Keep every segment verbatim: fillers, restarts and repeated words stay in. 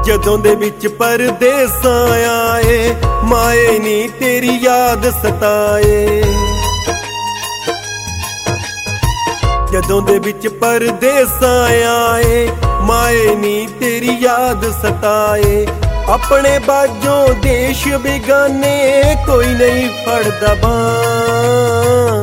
ਜਦੋਂ ਦੇ ਵਿੱਚ ਪਰਦੇਸਾਂ ਆਏ, ਮਾਏ ਨੀ ਤੇਰੀ ਯਾਦ ਸਤਾਏ। ਜਦੋਂ ਦੇ ਵਿੱਚ ਪਰਦੇਸਾਂ ਆਏ, ਮਾਏ ਨੀ ਤੇਰੀ ਯਾਦ ਸਤਾਏ। ਆਪਣੇ ਬਾਝੋਂ ਦੇਸ਼ ਬਿਗਾਨੇ, ਕੋਈ ਨਹੀਂ ਫੜਦਾ ਬਾਂਹ।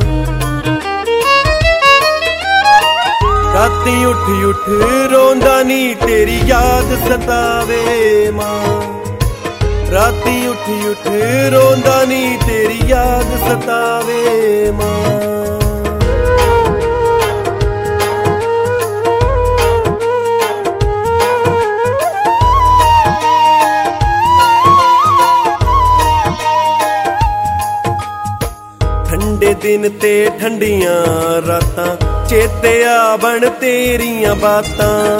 ਰਾਤੀ ਉੱਠ ਉੱਠ ਰੋਂਦਾ ਨੀ ਤੇਰੀ ਯਾਦ ਸਤਾਵੇ ਮਾਂ। ਰਾਤੀ ਉੱਠ ਉੱਠ ਰੋਂਦਾ ਨੀ ਤੇਰੀ ਯਾਦ ਸਤਾਵੇ ਮਾਂ। ਠੰਡੇ ਦਿਨ ਤੇ ਠੰਡੀਆਂ ਰਾਤਾਂ, ਚੇਤੇ ਆਵਣ ਤੇਰੀਆਂ ਬਾਤਾਂ।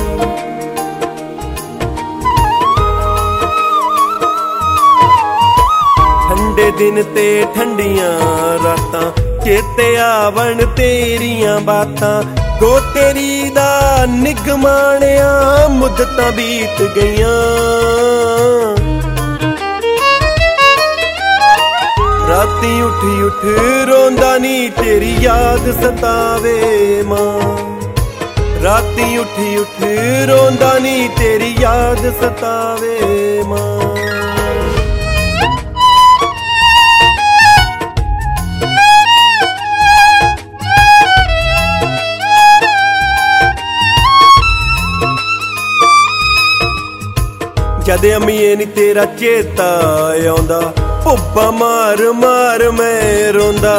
ਠੰਡੇ ਦਿਨ ਤੇ ਠੰਡੀਆਂ ਰਾਤਾਂ, ਚੇਤੇ ਆਵਣ ਤੇਰੀਆਂ ਬਾਤਾਂ। ਗੋ ਤੇਰੀ ਦਾ ਨਿਗਮਾਣਿਆ, ਮੁੱਦਤਾਂ ਬੀਤ ਗਈਆਂ। ਰਾਤੀ ਉੱਠ ਉੱਠ ਰੋਂਦਾ ਨੀ ਤੇਰੀ ਯਾਦ ਸਤਾਵੇ ਮਾਂ। ਰਾਤੀ ਉੱਠ ਉੱਠ ਰੋਂਦਾ ਨੀ ਤੇਰੀ ਯਾਦ ਸਤਾਵੇ ਮਾਂ। ਜਦ ਅਮੀਏ ਨੀ ਤੇਰਾ ਚੇਤਾ ਆਉਂਦਾ, ਭੁੱਬਾ ਮਾਰ ਮਾਰ ਮੈਂ ਰੋਂਦਾ।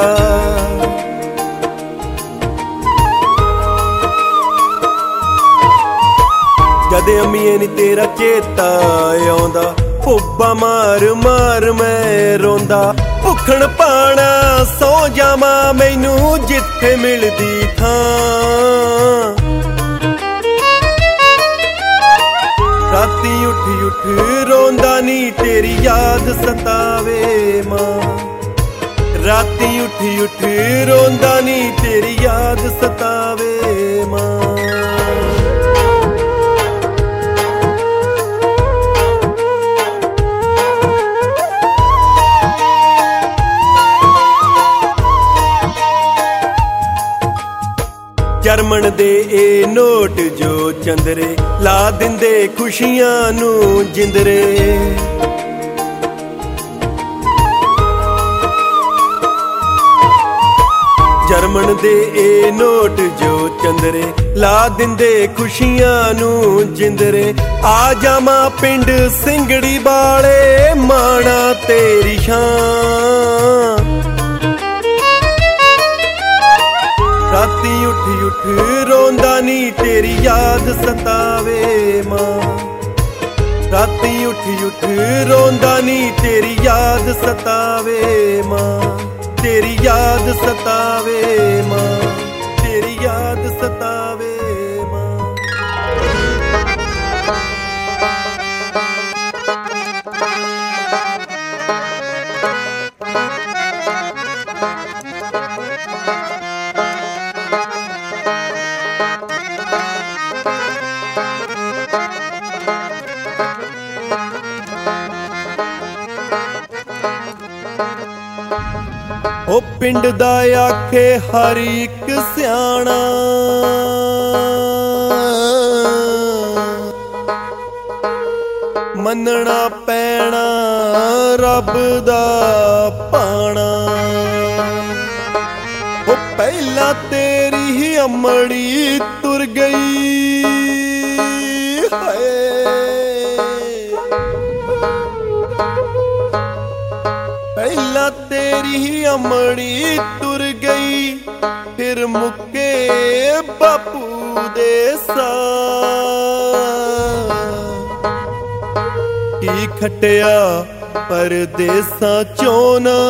ਜਦ ਅਮੀਏ ਨੀ ਤੇਰਾ ਚੇਤਾ ਆਉਂਦਾ, ਭੁੱਬਾ ਮਾਰ ਮਾਰ ਮੈਂ ਰੋਂਦਾ। ਭੁੱਖਣ ਪਾਣਾ ਸੌ ਜਾਵਾਂ ਮੈਨੂੰ, ਜਿੱਥੇ ਮਿਲਦੀ ਥਾਂ। ਰਾਤੀ ਉੱਠ ਉੱਠ ਰੋਂਦਾ ਨੀ ਤੇਰੀ ਯਾਦ ਸਤਾਵੇ ਮਾਂ। ਰਾਤੀ ਉੱਠ ਉੱਠ ਰੋਂਦਾ ਨੀ ਤੇਰੀ ਯਾਦ ਸਤਾਵੇ ਮਾਂ। ਜਰਮਨ ਦੇ ਇਹ ਨੋਟ ਜੋ ਚੰਦਰੇ, ਲਾ ਦਿੰਦੇ ਖੁਸ਼ੀਆਂ ਨੂੰ ਜਿੰਦਰੇ। ਜਰਮਨ ਦੇ ਇਹ ਨੋਟ ਜੋ ਚੰਦਰੇ, ਲਾ ਦਿੰਦੇ ਖੁਸ਼ੀਆਂ ਨੂੰ ਜਿੰਦਰੇ। ਆ ਜਾਵਾਂ ਪਿੰਡ ਸਿੰਘੜੀ ਵਾਲੇ, ਮਾਣਾ ਤੇਰੀ ਸ਼ਾਨ। ਰਾਤੀ ਉੱਠ ਉੱਠ ਰੋਂਦਾ ਨੀ ਤੇਰੀ ਯਾਦ ਸਤਾਵੇ ਮਾਂ। ਰਾਤੀ ਉੱਠ ਉੱਠ ਰੋਂਦਾ ਨੀ ਤੇਰੀ ਯਾਦ ਸਤਾਵੇ ਮਾਂ। ਤੇਰੀ ਯਾਦ ਸਤਾਵੇ ਮਾਂ। ਤੇਰੀ ਯਾਦ ਸਤਾਵੇ ਮਾਂ। ਉਹ ਪਿੰਡ ਦਾ ਆਖੇ ਹਰ ਇੱਕ ਸਿਆਣਾ, ਮੰਨਣਾ ਪੈਣਾ ਰੱਬ ਦਾ ਪਾਣਾ। ਉਹ ਪਹਿਲਾਂ ਤੇਰੀ ਹੀ ਅਮੜੀ ਤੁਰ ਗਈ, ਹਾਏ ਪਹਿਲਾਂ ਤੇਰੀ ਹੀ ਅਮੜੀ ਤੁਰ ਗਈ। ਫਿਰ ਮੁੱਕੇ ਬਾਪੂ ਦੇ ਸਾਹ, ਕੀ ਖਟਿਆ ਪਰਦੇਸਾਂ ਚੋਂ ਨਾ,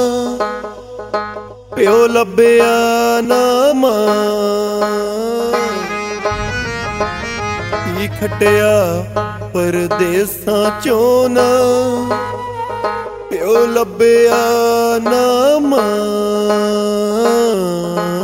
ਪਿਓ ਲੱਭਿਆ ਨਾ ਮਾਂ। ਕੀ ਖਟਿਆ ਪਰਦੇਸਾਂ ਚੋਂ ਨਾ, ਪਿਓ ਲੱਭਿਆ ਨਾ ਮਾਂ।